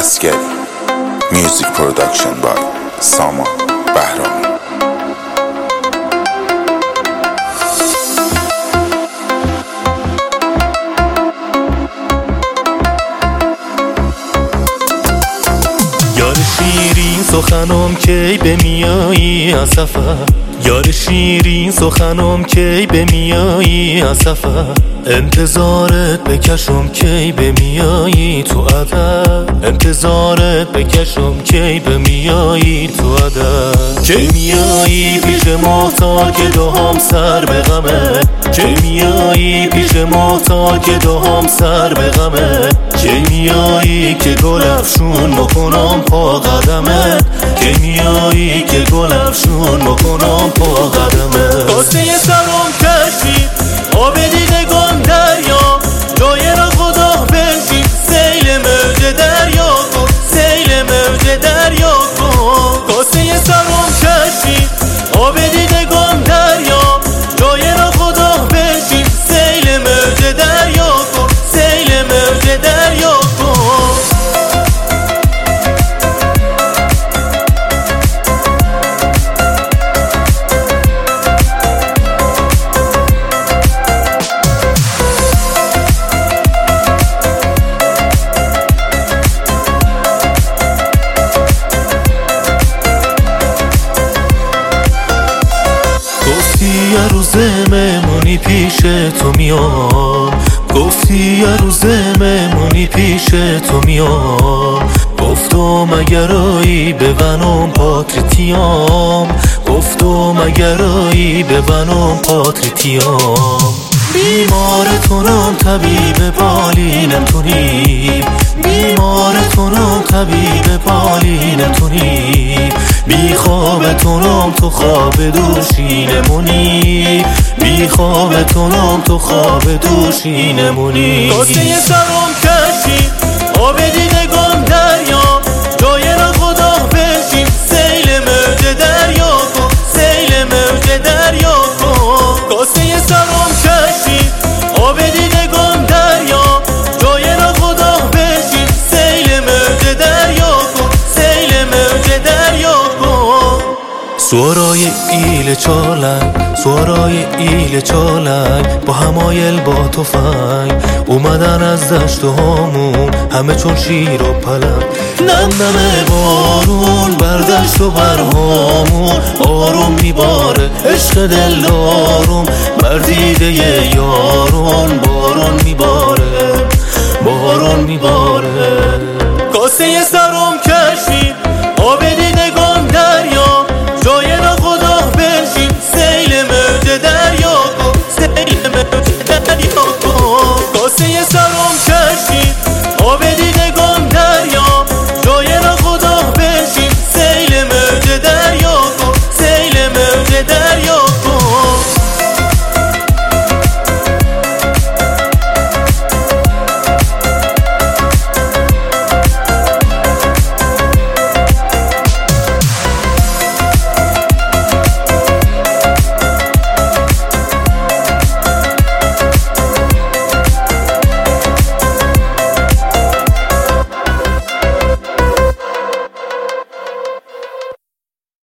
اسکری. میوزیک پروداکشن بای سامان بهرامی. یار شیرین سخنم کی بمیایی از سفر، یار شیرین سخنم کی بمیایی از سفر، انتظارت بکشم کی بمیایی تو عدد، انتظارت بکشم کی بمیایی تو عدد. کی میایی پیش محتال که دوام سر به غمه، کی میایی پیش محتال که دوام سر به غمه، کی میایی که گل افشون بکنم پا قدمه، کی میایی که گل افشون بکنم پا قدمه. کاسه سرم کشید آب دیدگان دریا، جای را خدا بنشین سیل موج دریا کن، سیل موج دریا کن. کاسه سرم کشید آب دیدگان دریا، جای را خدا بنشین سیل موج دریا کن، سیل موج دریا کن. یه روز مهمونی پیش تو میام، گفتی یه روز مهمونی پیش تو میام، گفتم اگرایی ببنم پاتریتیام، گفتم اگرایی ببنم پاتریتیام. بیمارتونم طبیب بالینم تونی، بیمارتونم طبیب بالینم تونی، بی خوابتونم تو خواب دوشینمونی، بی خوابتونم تو خواب دوشینمونی. کاسه سرم کشید آب دیدگان دریا، جای را خدا بنشین سیل موج دریا کن، سیل موج دریا کن. کاسه سرم کشید آب دیدگان دریا، جای را خدا بنشین سیل موج دریا کن، سیل موج دریا کن. سوارای ایل چالنگ، سوارای ایل چالنگ با همایل با تفنگ، اومدن از دشت و همون همه چون شیر و پلنگ. نم نم بارون بر دشت و بر همون آروم میباره عشق دل دارم، بر دیده یارون بارون میباره.